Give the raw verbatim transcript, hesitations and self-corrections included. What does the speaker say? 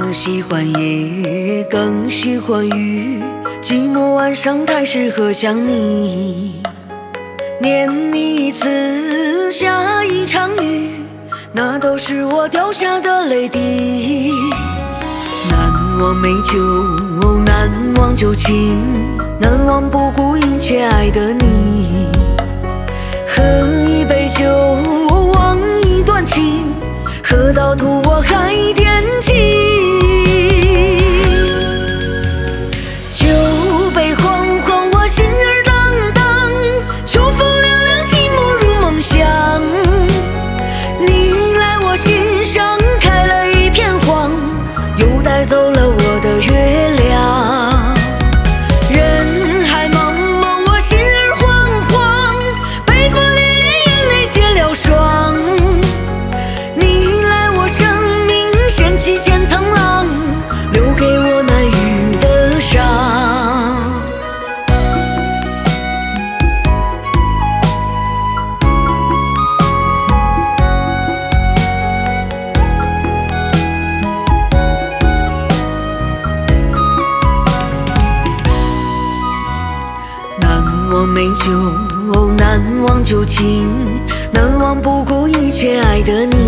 我喜欢夜，更喜欢雨。寂寞晚上太适合想你，念你一次，下一场雨，那都是我掉下的泪滴。难忘美酒，难忘旧情，难忘不顾一切爱的你。喝一杯酒，忘一段情，喝到吐我还惦记。酒杯晃晃，我心儿荡荡，秋风凉凉，寂寞如梦乡。你来我心上开了一片荒，又带走了我的月亮。人海茫茫，我心儿惶惶，悲风烈烈，眼泪结了霜。你来我生命，掀起千层浪，留给我难愈的伤。难忘美酒，难忘旧情，难忘不顾一切爱的你。